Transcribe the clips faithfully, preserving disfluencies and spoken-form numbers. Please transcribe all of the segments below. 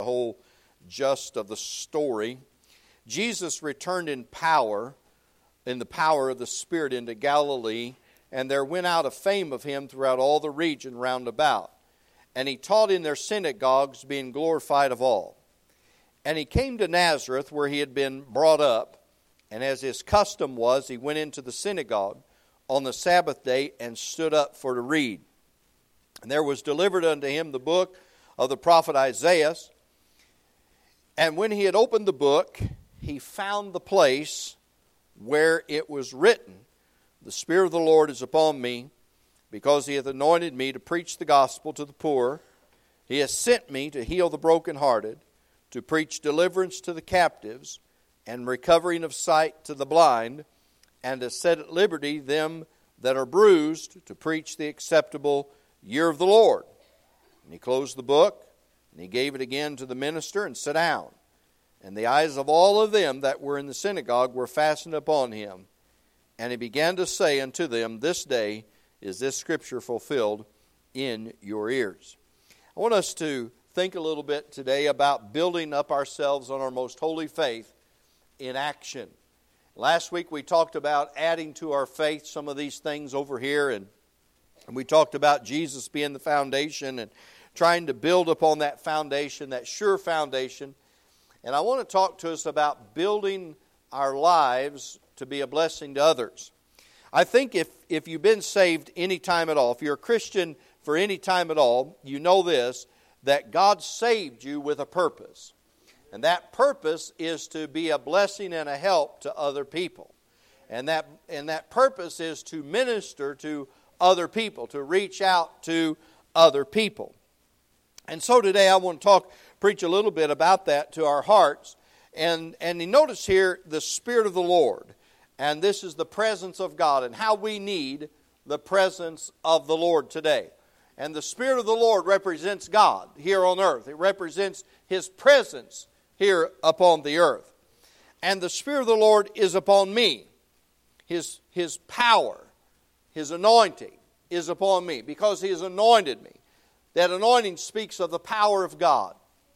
The whole gist of the story. Jesus returned in power, in the power of the Spirit, into Galilee, and there went out a fame of him throughout all the region round about. And he taught in their synagogues, being glorified of all. And he came to Nazareth, where he had been brought up, and as his custom was, he went into the synagogue on the Sabbath day and stood up for to read. And there was delivered unto him the book of the prophet Isaiah. And when he had opened the book, he found the place where it was written, The Spirit of the Lord is upon me, because he hath anointed me to preach the gospel to the poor. He has sent me to heal the brokenhearted, to preach deliverance to the captives, and recovering of sight to the blind, and to set at liberty them that are bruised, to preach the acceptable year of the Lord. And he closed the book, and he gave it again to the minister, and sat down. And the eyes of all of them that were in the synagogue were fastened upon him. And he began to say unto them, This day is this scripture fulfilled in your ears. I want us to think a little bit today about building up ourselves on our most holy faith in action. Last week we talked about adding to our faith some of these things over here, and, and we talked about Jesus being the foundation and trying to build upon that foundation, that sure foundation. And I want to talk to us about building our lives to be a blessing to others. I think if, if you've been saved any time at all, if you're a Christian for any time at all, you know this, that God saved you with a purpose. And that purpose is to be a blessing and a help to other people. And that, and that purpose is to minister to other people, to reach out to other people. And so today I want to talk, preach a little bit about that to our hearts. And, and you notice here the Spirit of the Lord. And this is the presence of God and how we need the presence of the Lord today. And the Spirit of the Lord represents God here on earth. It represents His presence here upon the earth. And the Spirit of the Lord is upon me. His, His power, His anointing is upon me because He has anointed me. That anointing speaks of the power of God.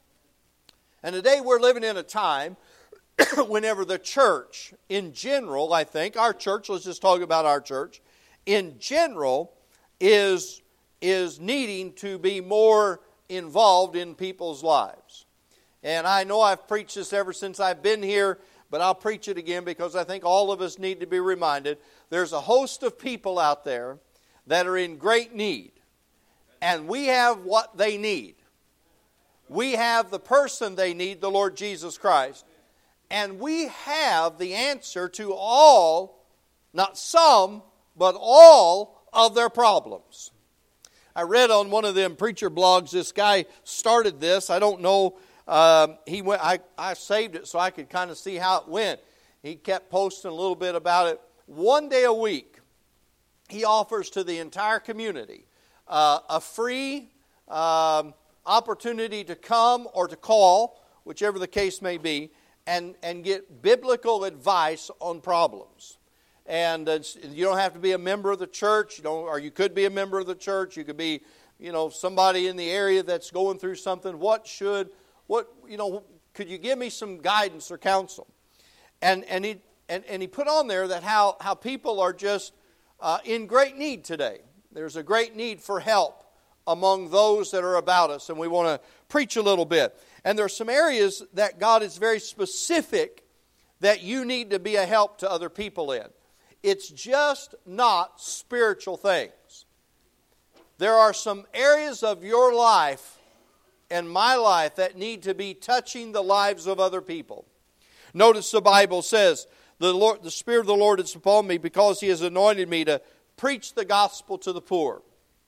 And today we're living in a time whenever the church, in general, I think, our church, let's just talk about our church, in general, is, is needing to be more involved in people's lives. And I know I've preached this ever since I've been here, but I'll preach it again because I think all of us need to be reminded there's a host of people out there that are in great need. And we have what they need. We have the person they need, the Lord Jesus Christ. And we have the answer to all, not some, but all of their problems. I read on one of them preacher blogs, this guy started this. I don't know, um, he went. I, I saved it so I could kind of see how it went. He kept posting a little bit about it. One day a week, he offers to the entire community uh, a free um, opportunity to come or to call, whichever the case may be, and, and get biblical advice on problems. And uh, you don't have to be a member of the church, you don't, or you could be a member of the church. You could be, you know, somebody in the area that's going through something. What should, what, you know, could you give me some guidance or counsel? And and he and, and he put on there that how, how people are just uh, in great need today. There's a great need for help among those that are about us, and we want to preach a little bit. And there are some areas that God is very specific that you need to be a help to other people in. It's just not spiritual things. There are some areas of your life and my life that need to be touching the lives of other people. Notice the Bible says, the Lord, the Spirit of the Lord is upon me because He has anointed me to preach the gospel to the poor.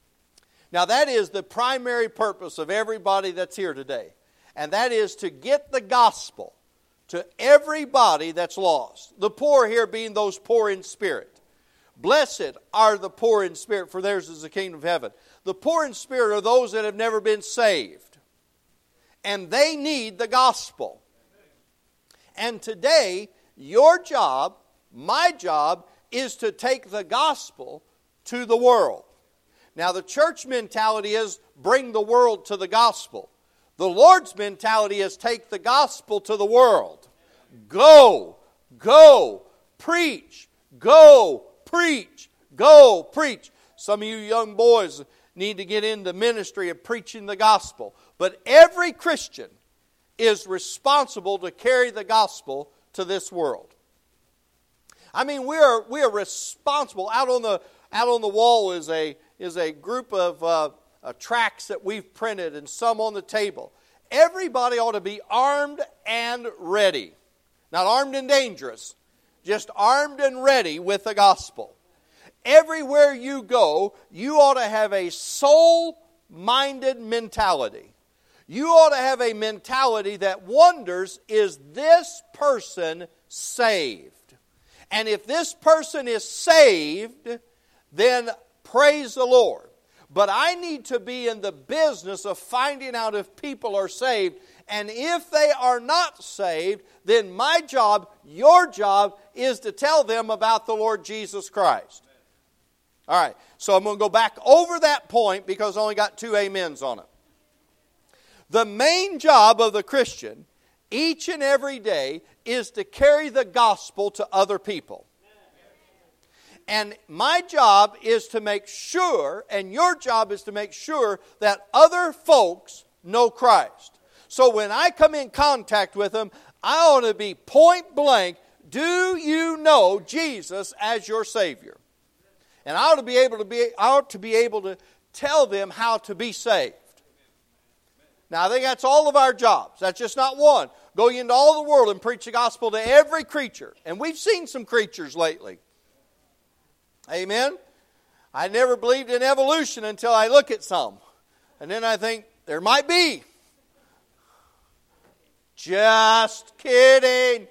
Now that is the primary purpose of everybody that's here today. And that is to get the gospel to everybody that's lost. The poor here being those poor in spirit. Blessed are the poor in spirit, for theirs is the kingdom of heaven. The poor in spirit are those that have never been saved. And they need the gospel. And today, your job, my job, is to take the gospel to the world. Now, the church mentality is bring the world to the gospel. The Lord's mentality is take the gospel to the world. Go, go, preach, go, preach, go, preach. Some of you young boys need to get into ministry of preaching the gospel. But every Christian is responsible to carry the gospel to this world. I mean, we are we are responsible. Out on the out on the wall is a is a group of uh, uh, tracts that we've printed, and some on the table. Everybody ought to be armed and ready, not armed and dangerous, just armed and ready with the gospel. Everywhere you go, you ought to have a soul-minded mentality. You ought to have a mentality that wonders, is this person saved? And if this person is saved, then praise the Lord. But I need to be in the business of finding out if people are saved. And if they are not saved, then my job, your job, is to tell them about the Lord Jesus Christ. All right, so I'm going to go back over that point because I only got two amens on it. The main job of the Christian, each and every day, is to carry the gospel to other people. And my job is to make sure, and your job is to make sure, that other folks know Christ. So when I come in contact with them, I ought to be point blank, do you know Jesus as your Savior? And I ought to be able to be, I ought to be able to tell them how to be saved. Now, I think that's all of our jobs. That's just not one. Going into all the world and preach the gospel to every creature. And we've seen some creatures lately. Amen? I never believed in evolution until I look at some. And then I think, there might be. Just kidding.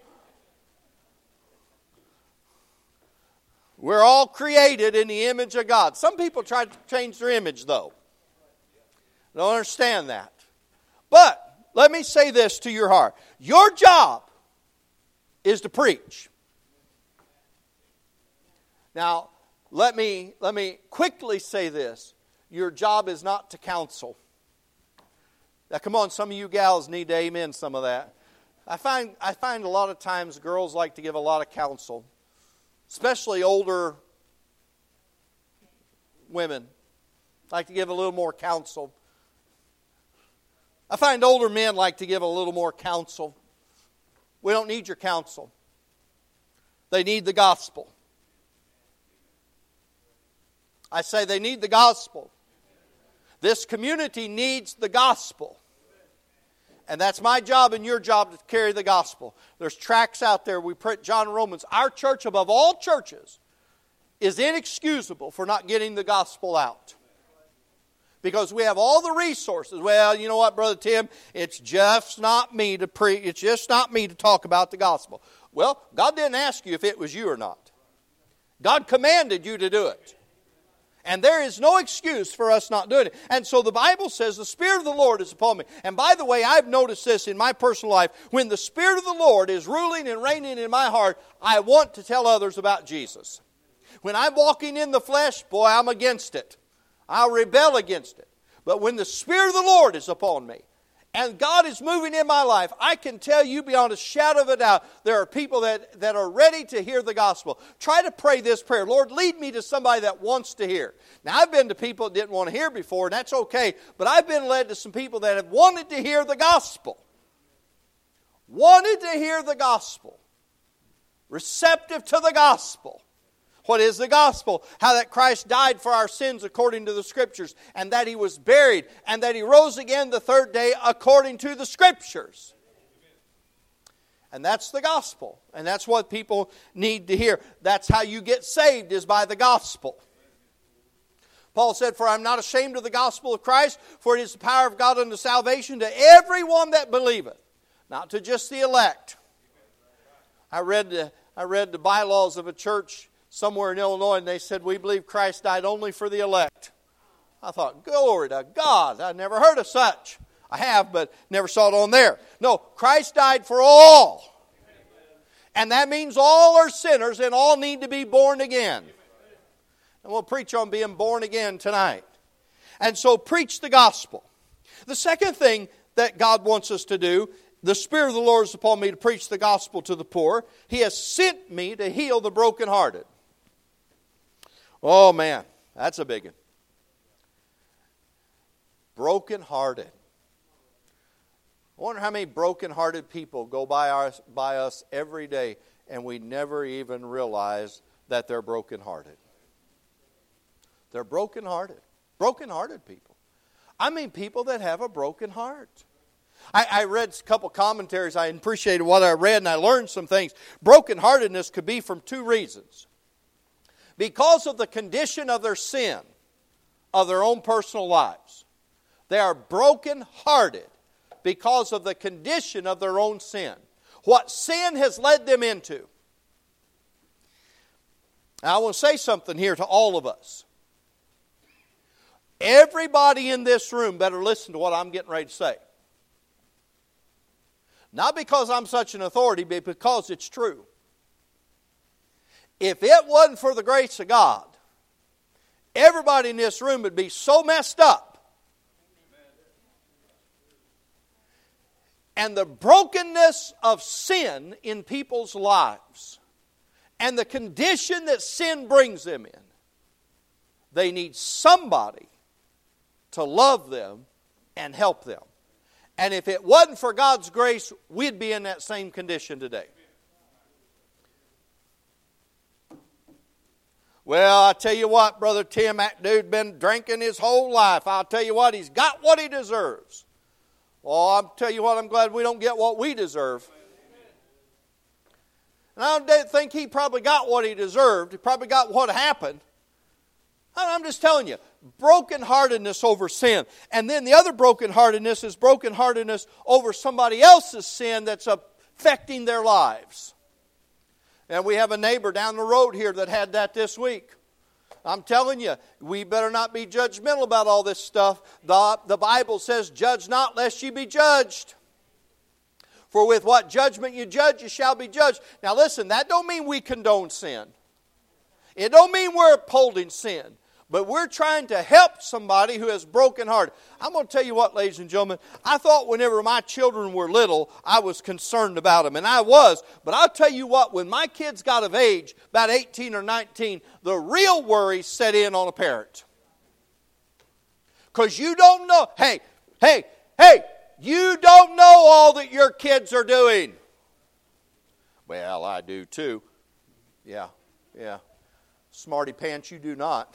We're all created in the image of God. Some people try to change their image, though. I don't understand that. But let me say this to your heart. Your job is to preach. Now, let me, let me quickly say this. Your job is not to counsel. Now, come on, some of you gals need to amen some of that. I find, I find a lot of times girls like to give a lot of counsel. Especially older women like to give a little more counsel. I find older men like to give a little more counsel. We don't need your counsel. They need the gospel. I say they need the gospel. This community needs the gospel. And that's my job and your job to carry the gospel. There's tracts out there. We print John and Romans. Our church, above all churches, is inexcusable for not getting the gospel out. Because we have all the resources. Well, you know what, Brother Tim? It's just not me to preach. It's just not me to talk about the gospel. Well, God didn't ask you if it was you or not. God commanded you to do it. And there is no excuse for us not doing it. And so the Bible says the Spirit of the Lord is upon me. And by the way, I've noticed this in my personal life. When the Spirit of the Lord is ruling and reigning in my heart, I want to tell others about Jesus. When I'm walking in the flesh, boy, I'm against it. I'll rebel against it. But when the Spirit of the Lord is upon me, and God is moving in my life, I can tell you beyond a shadow of a doubt, there are people that, that are ready to hear the gospel. Try to pray this prayer. Lord, lead me to somebody that wants to hear. Now, I've been to people that didn't want to hear before, and that's okay. But I've been led to some people that have wanted to hear the gospel. Wanted to hear the gospel. Receptive to the gospel. What is the gospel? How that Christ died for our sins according to the Scriptures, and that He was buried, and that He rose again the third day according to the Scriptures. And that's the gospel. And that's what people need to hear. That's how you get saved, is by the gospel. Paul said, "For I am not ashamed of the gospel of Christ, for it is the power of God unto salvation to everyone that believeth." Not to just the elect. I read the, I read the bylaws of a church somewhere in Illinois, and they said, we believe Christ died only for the elect. I thought, glory to God. I've never heard of such. I have, but never saw it on there. No, Christ died for all. And that means all are sinners and all need to be born again. And we'll preach on being born again tonight. And so preach the gospel. The second thing that God wants us to do. The Spirit of the Lord is upon me to preach the gospel to the poor. He has sent me to heal the brokenhearted. Oh man, that's a big one. Brokenhearted. I wonder how many brokenhearted people go by, our, by us every day and we never even realize that they're brokenhearted. They're brokenhearted. Brokenhearted people. I mean people that have a broken heart. I, I read a couple commentaries. I appreciated what I read and I learned some things. Brokenheartedness could be from two reasons. Because of the condition of their sin, of their own personal lives. They are brokenhearted because of the condition of their own sin. What sin has led them into. Now, I want to say something here to all of us. Everybody in this room better listen to what I'm getting ready to say. Not because I'm such an authority, but because it's true. If it wasn't for the grace of God, everybody in this room would be so messed up. And the brokenness of sin in people's lives and the condition that sin brings them in, they need somebody to love them and help them. And if it wasn't for God's grace, we'd be in that same condition today. Well, I tell you what, Brother Tim, that dude been drinking his whole life. I'll tell you what, he's got what he deserves. Well, I'll tell you what, I'm glad we don't get what we deserve. And I don't think he probably got what he deserved. He probably got what happened. I'm just telling you, brokenheartedness over sin. And then the other brokenheartedness is brokenheartedness over somebody else's sin that's affecting their lives. And we have a neighbor down the road here that had that this week. I'm telling you, we better not be judgmental about all this stuff. The, the Bible says, judge not lest ye be judged. For with what judgment you judge, you shall be judged. Now listen, that don't mean we condone sin. It don't mean we're upholding sin. But we're trying to help somebody who is broken hearted. I'm going to tell you what, ladies and gentlemen. I thought whenever my children were little, I was concerned about them. And I was. But I'll tell you what, when my kids got of age, about eighteen or nineteen, the real worry set in on a parent. Because you don't know. Hey, hey, hey, you don't know all that your kids are doing. Well, I do too. Yeah, yeah. Smarty pants, you do not.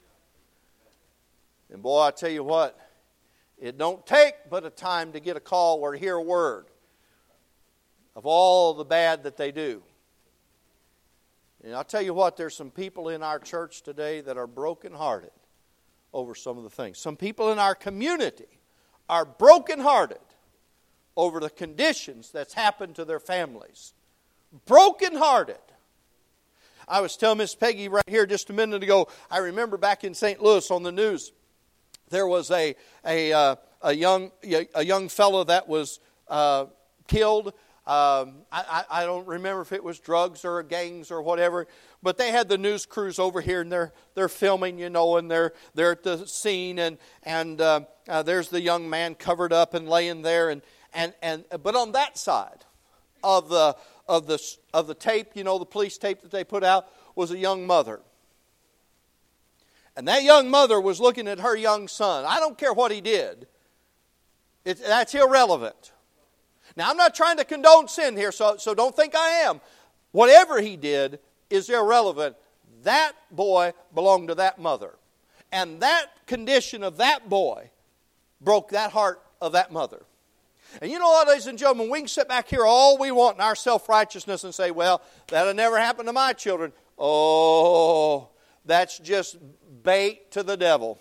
And boy, I tell you what, it don't take but a time to get a call or to hear a word of all the bad that they do. And I'll tell you what, there's some people in our church today that are brokenhearted over some of the things. Some people in our community are brokenhearted over the conditions that's happened to their families. Brokenhearted. I was telling Miss Peggy right here just a minute ago, I remember back in Saint Louis on the news, there was a a uh, a young a young fellow that was uh, killed. Um, I, I don't remember if it was drugs or gangs or whatever, but they had the news crews over here and they're they're filming, you know, and they're they're at the scene and and uh, uh, there's the young man covered up and laying there and and and but on that side of the of the of the tape, you know, the police tape that they put out was a young mother. And that young mother was looking at her young son. I don't care what he did. It, that's irrelevant. Now, I'm not trying to condone sin here, so, so don't think I am. Whatever he did is irrelevant. That boy belonged to that mother. And that condition of that boy broke that heart of that mother. And you know what, ladies and gentlemen, we can sit back here all we want in our self-righteousness and say, well, that'll never happen to my children. Oh, that's just bait to the devil.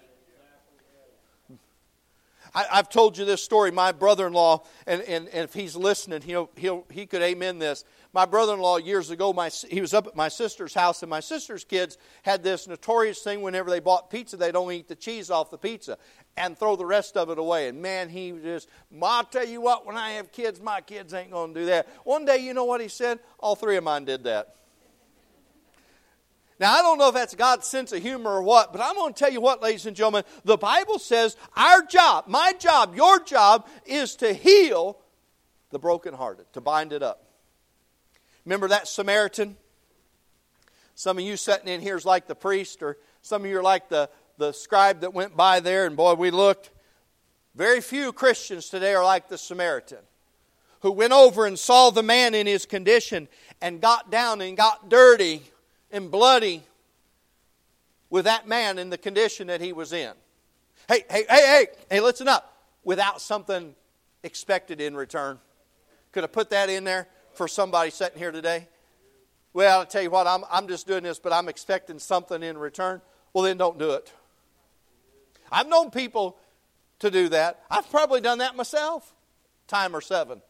I, I've told you this story. My brother-in-law, and, and, and if he's listening, he'll, he'll, he could amen this. My brother-in-law years ago, my, he was up at my sister's house, and my sister's kids had this notorious thing whenever they bought pizza, they'd only eat the cheese off the pizza and throw the rest of it away. And man, he just, I'll tell you what, when I have kids, my kids ain't going to do that. One day, you know what he said? All three of mine did that. Now, I don't know if that's God's sense of humor or what, but I'm going to tell you what, ladies and gentlemen, the Bible says our job, my job, your job, is to heal the brokenhearted, to bind it up. Remember that Samaritan? Some of you sitting in here is like the priest, or some of you are like the, the scribe that went by there, and boy, we looked. Very few Christians today are like the Samaritan, who went over and saw the man in his condition and got down and got dirty and bloody with that man in the condition that he was in. Hey, hey, hey, hey, hey, listen up. Without something expected in return. Could have put that in there for somebody sitting here today. Well, I'll tell you what, I'm, I'm just doing this, but I'm expecting something in return. Well, then don't do it. I've known people to do that. I've probably done that myself. Time or seven.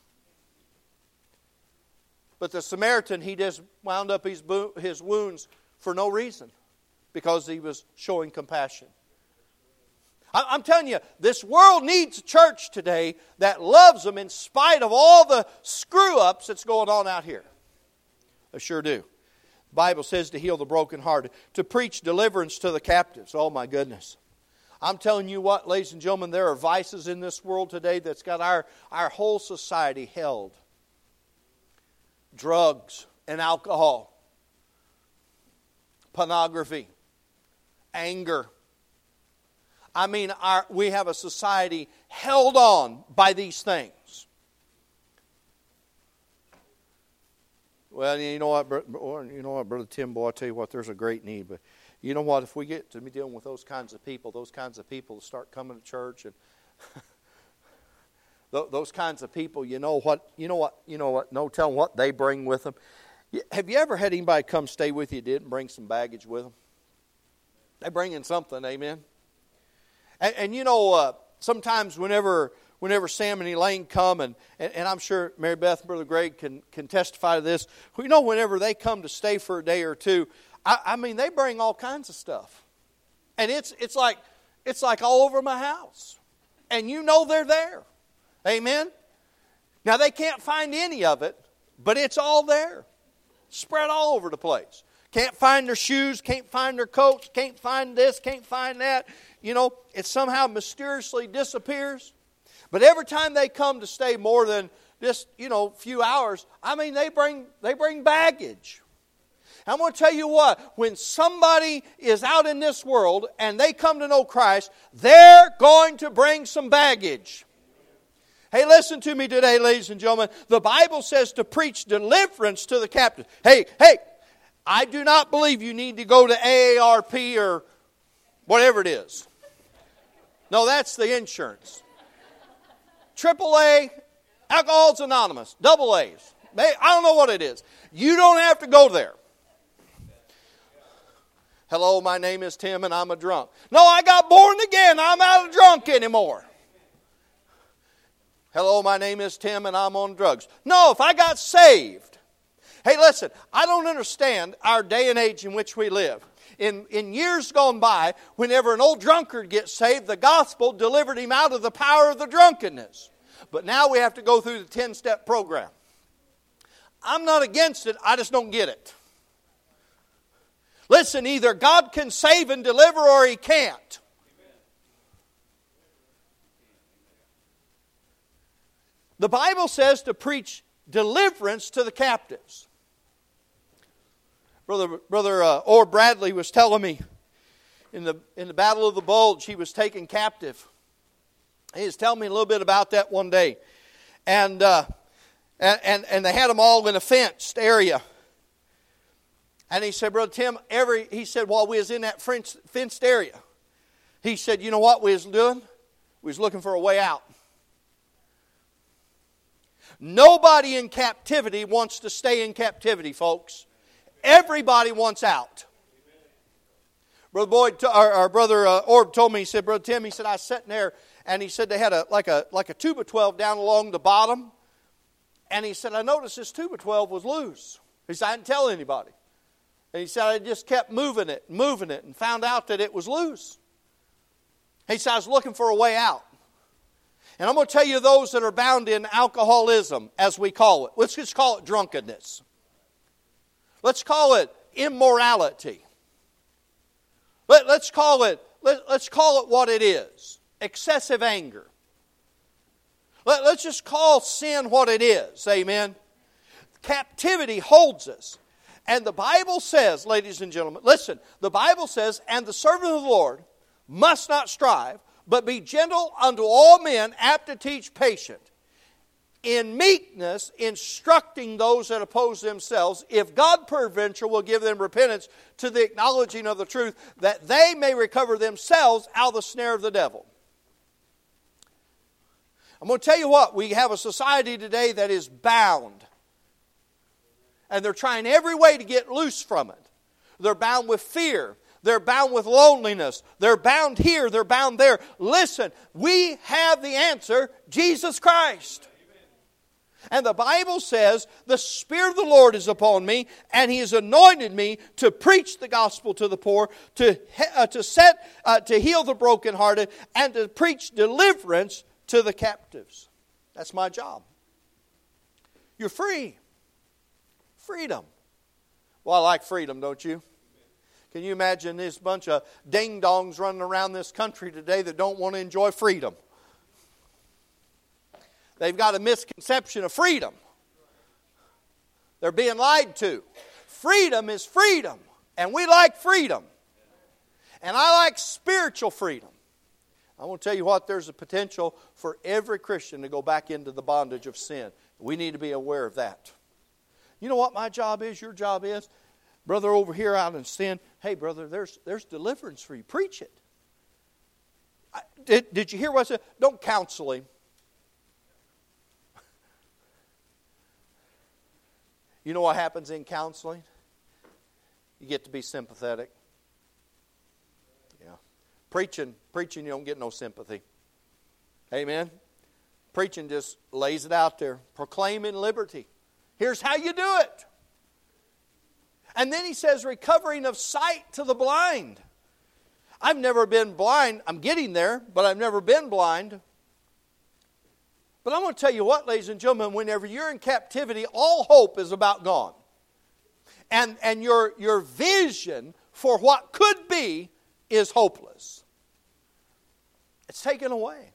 But the Samaritan, he just wound up his, bo- his wounds for no reason. Because he was showing compassion. I- I'm telling you, this world needs a church today that loves them in spite of all the screw-ups that's going on out here. They sure do. The Bible says to heal the brokenhearted, to preach deliverance to the captives. Oh my goodness. I'm telling you what, ladies and gentlemen, there are vices in this world today that's got our, our whole society held. Drugs and alcohol, pornography, anger. I mean, our, we have a society held on by these things. Well, you know what, you know what, Brother Tim, boy, I tell you what, there's a great need. But you know what, if we get to be dealing with those kinds of people, those kinds of people start coming to church and those kinds of people, you know what, you know what, you know what, no telling what they bring with them. Have you ever had anybody come stay with you didn't bring some baggage with them? They bring in something, amen? And, and you know, uh, sometimes whenever whenever Sam and Elaine come, and, and, and I'm sure Mary Beth and Brother Greg can, can testify to this, you know, whenever they come to stay for a day or two, I, I mean, they bring all kinds of stuff. And it's it's like it's like all over my house. And you know they're there. Amen? Now, they can't find any of it, but it's all there. Spread all over the place. Can't find their shoes, can't find their coats, can't find this, can't find that. You know, it somehow mysteriously disappears. But every time they come to stay more than just, you know, a few hours, I mean, they bring they bring baggage. I'm going to tell you what, when somebody is out in this world and they come to know Christ, they're going to bring some baggage. Hey, listen to me today, ladies and gentlemen. The Bible says to preach deliverance to the captives. Hey, hey, I do not believe you need to go to A A R P or whatever it is. No, that's the insurance. Triple A, Alcoholics Anonymous, double A's. I don't know what it is. You don't have to go there. Hello, my name is Tim and I'm a drunk. No, I got born again. I'm not a drunk anymore. Hello, my name is Tim and I'm on drugs. No, if I got saved. Hey, listen, I don't understand our day and age in which we live. In, in years gone by, whenever an old drunkard gets saved, the gospel delivered him out of the power of the drunkenness. But now we have to go through the ten-step program. I'm not against it, I just don't get it. Listen, either God can save and deliver or He can't. The Bible says to preach deliverance to the captives. Brother, Brother uh, Orr Bradley was telling me in the in the Battle of the Bulge, he was taken captive. He was telling me a little bit about that one day, and uh, and, and and they had them all in a fenced area. And he said, Brother Tim, every he said while we was in that fenced area, he said, you know what we was doing? We was looking for a way out. Nobody in captivity wants to stay in captivity, folks. Everybody wants out. Brother Boyd, our, our brother uh, Orb told me, he said, Brother Tim, he said, I was sitting there, and he said they had a like a like a tube of twelve down along the bottom. And he said, I noticed this tube of twelve was loose. He said, I didn't tell anybody. And he said, I just kept moving it, moving it, and found out that it was loose. He said, I was looking for a way out. And I'm going to tell you those that are bound in alcoholism, as we call it. Let's just call it drunkenness. Let's call it immorality. Let, let's call it, let, let's call it what it is. Excessive anger. Let, let's just call sin what it is. Amen. Captivity holds us. And the Bible says, ladies and gentlemen, listen, the Bible says, and the servant of the Lord must not strive, but be gentle unto all men, apt to teach, patient, in meekness instructing those that oppose themselves, if God peradventure will give them repentance to the acknowledging of the truth, that they may recover themselves out of the snare of the devil. I'm going to tell you what, we have a society today that is bound. And they're trying every way to get loose from it. They're bound with fear. They're bound with loneliness. They're bound here. They're bound there. Listen, we have the answer, Jesus Christ. And the Bible says, the Spirit of the Lord is upon me, and He has anointed me to preach the gospel to the poor, to, uh, to, set, uh, to heal the brokenhearted, and to preach deliverance to the captives. That's my job. You're free. Freedom. Well, I like freedom, don't you? Can you imagine this bunch of ding-dongs running around this country today that don't want to enjoy freedom? They've got a misconception of freedom. They're being lied to. Freedom is freedom, and we like freedom. And I like spiritual freedom. I want to tell you what, there's a potential for every Christian to go back into the bondage of sin. We need to be aware of that. You know what my job is, your job is? Brother over here out in sin, hey brother, there's there's deliverance for you. Preach it. I, did, did you hear what I said? Don't counsel him. You know what happens in counseling? You get to be sympathetic. Yeah. Preaching, preaching, you don't get no sympathy. Amen? Preaching just lays it out there. Proclaiming liberty. Here's how you do it. And then he says, recovering of sight to the blind. I've never been blind. I'm getting there, but I've never been blind. But I'm going to tell you what, ladies and gentlemen, whenever you're in captivity, all hope is about gone. And, and your, your vision for what could be is hopeless. It's taken away.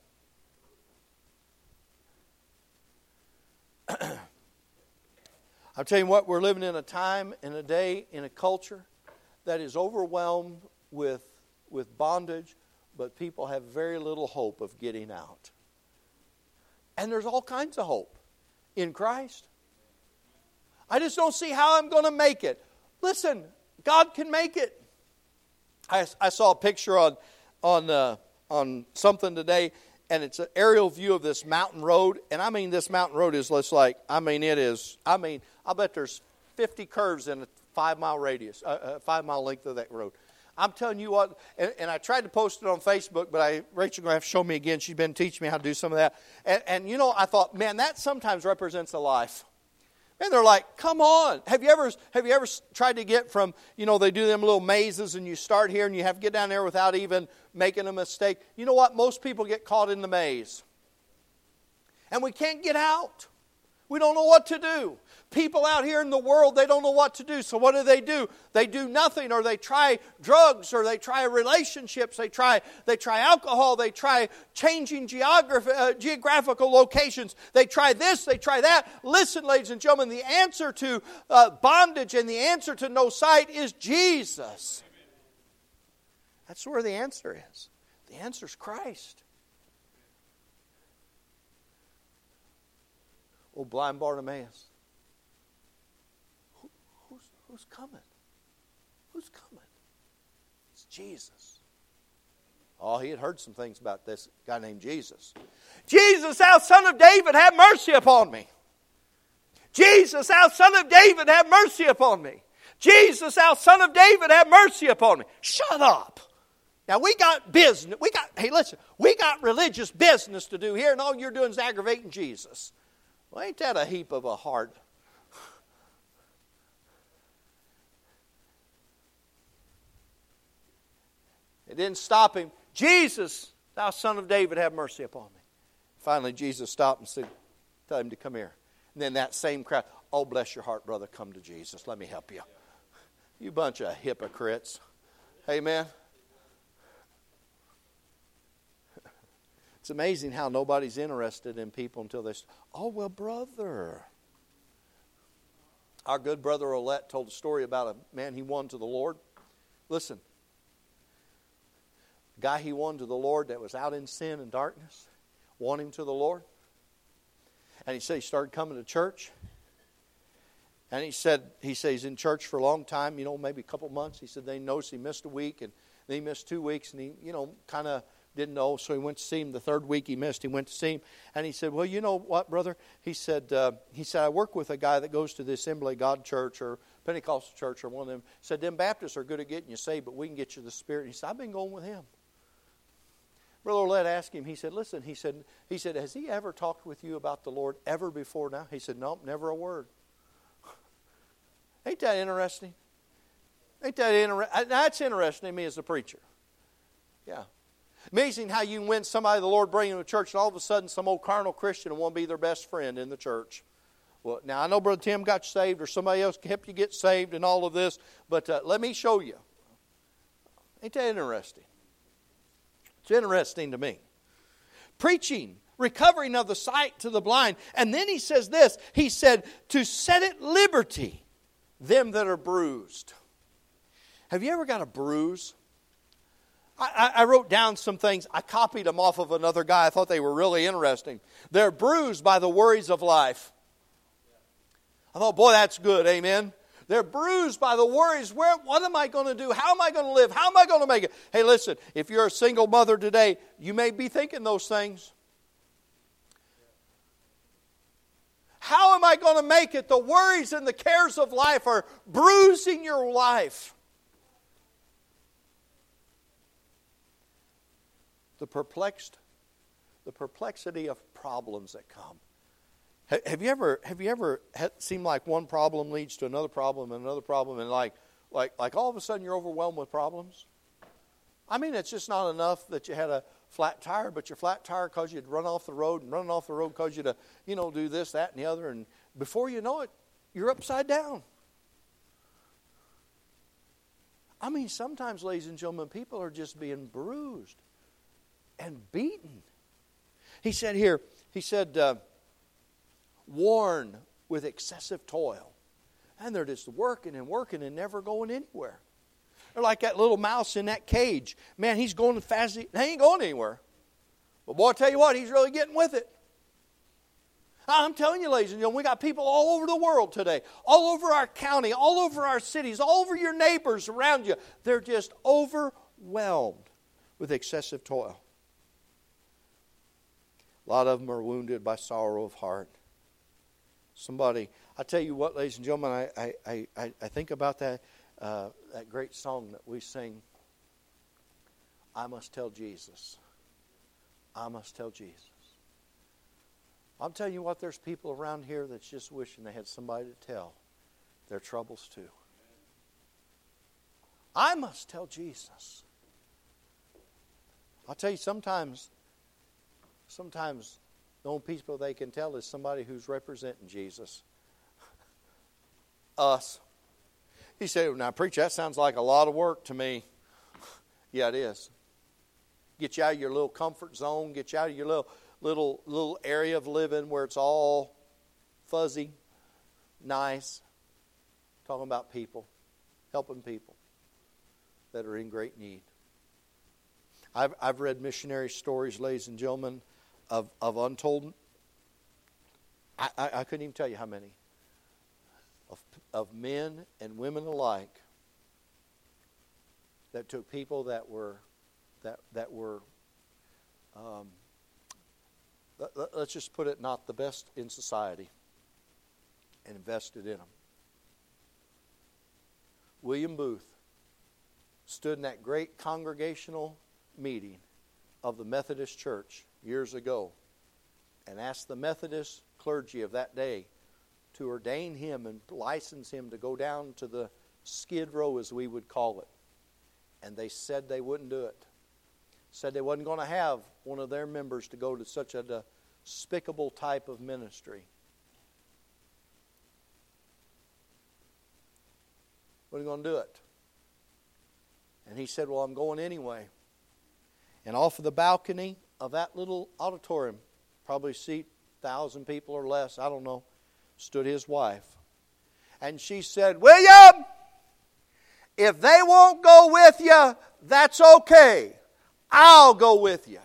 I'll tell you what, we're living in a time, in a day, in a culture that is overwhelmed with, with bondage, but people have very little hope of getting out. And there's all kinds of hope in Christ. I just don't see how I'm going to make it. Listen, God can make it. I, I saw a picture on, on, uh, on something today, and it's an aerial view of this mountain road. And I mean, this mountain road is just like, I mean, it is, I mean, I bet there's fifty curves in a five-mile radius, a uh, five-mile length of that road. I'm telling you what, and, and I tried to post it on Facebook, but I, Rachel's going to have to show me again. She's been teaching me how to do some of that. And, and you know, I thought, man, that sometimes represents a life. And they're like, come on. Have you ever have you ever tried to get from, you know, they do them little mazes and you start here and you have to get down there without even making a mistake. You know what? Most people get caught in the maze. And we can't get out. We don't know what to do. People out here in the world, they don't know what to do. So what do they do? They do nothing, or they try drugs, or they try relationships, they try they try alcohol, they try changing geography, uh, geographical locations. They try this, they try that. Listen, ladies and gentlemen, the answer to uh, bondage and the answer to no sight is Jesus. That's where the answer is. The answer is Christ. Oh, blind Bartimaeus. Who, who's, who's coming? Who's coming? It's Jesus. Oh, he had heard some things about this guy named Jesus. Jesus, thou son of David, have mercy upon me. Jesus, thou son of David, have mercy upon me. Jesus, thou son of David, have mercy upon me. Shut up. Now, we got business. We got, hey, listen, we got religious business to do here, and all you're doing is aggravating Jesus. Well, ain't that a heap of a heart? It didn't stop him. Jesus, thou son of David, have mercy upon me. Finally, Jesus stopped and said, tell him to come here. And then that same crowd, oh, bless your heart, brother, come to Jesus. Let me help you. You bunch of hypocrites. Amen. It's amazing how nobody's interested in people until they say, oh, well, brother. Our good brother Olette told a story about a man he won to the Lord. Listen. A guy he won to the Lord that was out in sin and darkness, won him to the Lord. And he said he started coming to church. And he said, he said he's in church for a long time, you know, maybe a couple months. He said they noticed he missed a week, and then he missed two weeks, and he, you know, kind of didn't know, so he went to see him. The third week he missed, he went to see him, and he said, well, you know what, brother? He said, uh, he said, I work with a guy that goes to the Assembly of God church or Pentecostal church or one of them. He said, them Baptists are good at getting you saved, but we can get you the Spirit. And he said, I've been going with him. Brother Olette asked him, he said, listen, he said, he said, has he ever talked with you about the Lord ever before now? He said, nope, never a word. Ain't that interesting? Ain't that interesting? That's interesting to me as a preacher. Yeah. Amazing how you can win somebody, the Lord bring them to church, and all of a sudden some old carnal Christian will want to be their best friend in the church. Well, now I know Brother Tim got you saved, or somebody else helped you get saved and all of this, but uh, let me show you. Ain't that interesting? It's interesting to me. Preaching, recovering of the sight to the blind. And then he says this, he said, to set at liberty them that are bruised. Have you ever got a bruise? I, I, I wrote down some things. I copied them off of another guy. I thought they were really interesting. They're bruised by the worries of life. I thought, boy, that's good. Amen. They're bruised by the worries. Where, what am I going to do? How am I going to live? How am I going to make it? Hey, listen, if you're a single mother today, you may be thinking those things. How am I going to make it? The worries and the cares of life are bruising your life. The perplexed, the perplexity of problems that come. Have you ever, have you ever had, seemed like one problem leads to another problem and another problem, and like, like, like all of a sudden you're overwhelmed with problems? I mean, it's just not enough that you had a flat tire, but your flat tire caused you to run off the road, and running off the road caused you to, you know, do this, that, and the other, and before you know it, you're upside down. I mean, sometimes, ladies and gentlemen, people are just being bruised and beaten. He said here, he said, uh, worn with excessive toil. And they're just working and working and never going anywhere. They're like that little mouse in that cage. Man, he's going as fast as he, he ain't going anywhere. But boy, I tell you what, he's really getting with it. I'm telling you, ladies and gentlemen, we got people all over the world today. All over our county, all over our cities, all over your neighbors around you. They're just overwhelmed with excessive toil. A lot of them are wounded by sorrow of heart. Somebody, I tell you what, ladies and gentlemen, I I, I, I think about that uh, that great song that we sing, I must tell Jesus. I must tell Jesus. I'm telling you what, there's people around here that's just wishing they had somebody to tell their troubles to. I must tell Jesus. I'll tell you, sometimes, sometimes the only people they can tell is somebody who's representing Jesus. Us. He said, now preacher, that sounds like a lot of work to me. Yeah, it is. Get you out of your little comfort zone. Get you out of your little little little area of living where it's all fuzzy, nice. Talking about people, helping people that are in great need. I've I've read missionary stories, ladies and gentlemen, of of untold. I, I, I couldn't even tell you how many. Of of men and women alike that took people that were that that were. Um, let, let's just put it, not the best in society, and invested in them. William Booth stood in that great congregational meeting of the Methodist Church years ago and asked the Methodist clergy of that day to ordain him and license him to go down to the skid row, as we would call it. And they said they wouldn't do it. Said they wasn't going to have one of their members to go to such a despicable type of ministry. When are you going to do it? And he said, well, I'm going anyway. And off of the balcony of that little auditorium, probably seat a thousand people or less, I don't know, stood his wife. And she said, William, if they won't go with you, that's okay. I'll go with you.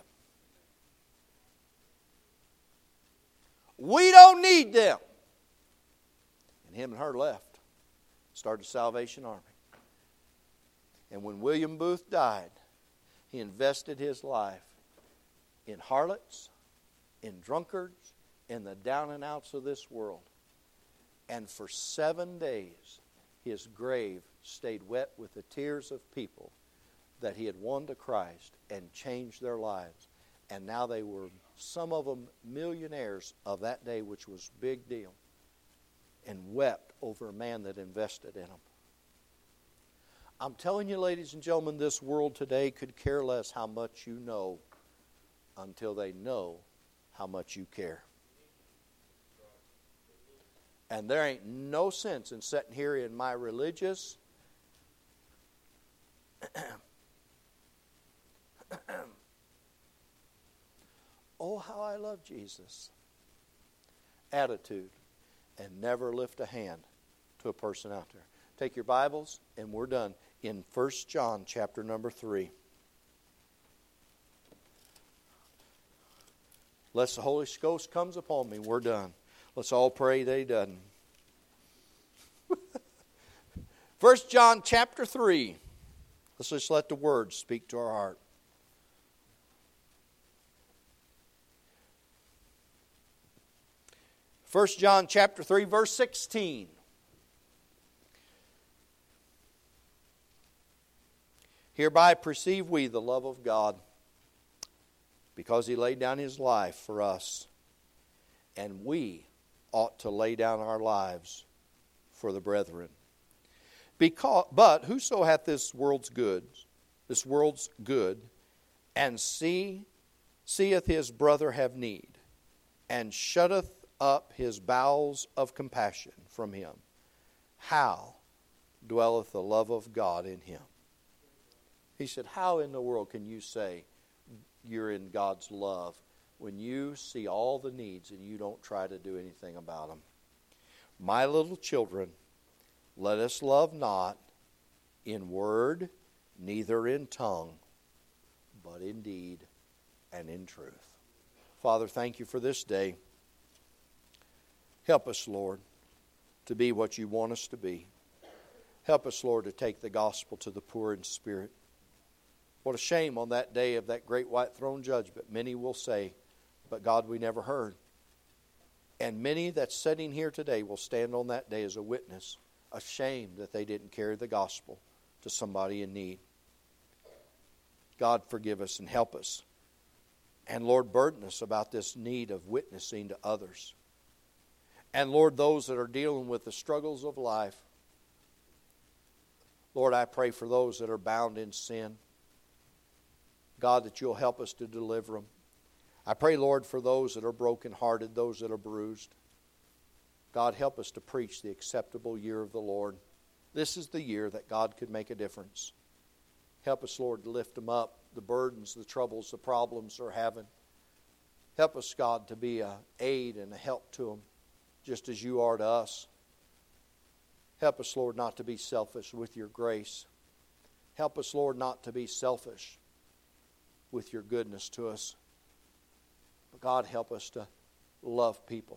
We don't need them. And him and her left. Started the Salvation Army. And when William Booth died, he invested his life in harlots, in drunkards, in the down and outs of this world. And for seven days, his grave stayed wet with the tears of people that he had won to Christ and changed their lives. And now they were, some of them, millionaires of that day, which was a big deal, and wept over a man that invested in them. I'm telling you, ladies and gentlemen, this world today could care less how much you know until they know how much you care. And there ain't no sense in sitting here in my religious oh, how I love Jesus attitude and never lift a hand to a person out there. Take your Bibles, and we're done. In First John chapter number three. Unless the Holy Ghost comes upon me, we're done. Let's all pray that He doesn't. First John chapter three. Let's just let the words speak to our heart. First John chapter three, verse sixteen. Hereby perceive we the love of God, because He laid down His life for us, and we ought to lay down our lives for the brethren. Because, but whoso hath this world's goods, this world's good, and see, seeth his brother have need, and shutteth up his bowels of compassion from him, how dwelleth the love of God in him? He said, how in the world can you say you're in God's love when you see all the needs and you don't try to do anything about them? My little children, let us love not in word, neither in tongue, but in deed and in truth. Father, thank you for this day. Help us, Lord, to be what you want us to be. Help us, Lord, to take the gospel to the poor in spirit. What a shame on that day of that great white throne judgment. Many will say, but God, we never heard. And many that's sitting here today will stand on that day as a witness, ashamed that they didn't carry the gospel to somebody in need. God, forgive us and help us. And Lord, burden us about this need of witnessing to others. And Lord, those that are dealing with the struggles of life, Lord, I pray for those that are bound in sin. God, that you'll help us to deliver them. I pray, Lord, for those that are brokenhearted, those that are bruised. God, help us to preach the acceptable year of the Lord. This is the year that God could make a difference. Help us, Lord, to lift them up, the burdens, the troubles, the problems they're having. Help us, God, to be an aid and a help to them, just as you are to us. Help us, Lord, not to be selfish with your grace. Help us, Lord, not to be selfish with your goodness to us. But God, help us to love people.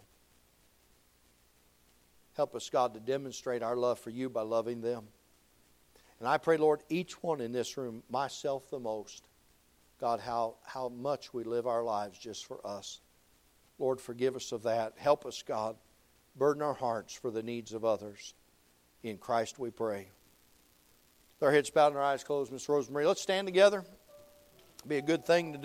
Help us, God, to demonstrate our love for you by loving them. And I pray, Lord, each one in this room, myself the most, God, how, how much we live our lives just for us. Lord, forgive us of that. Help us, God. Burden our hearts for the needs of others. In Christ we pray. With our heads bowed and our eyes closed, Miss Rosemary, let's stand together. It'll be a good thing to do.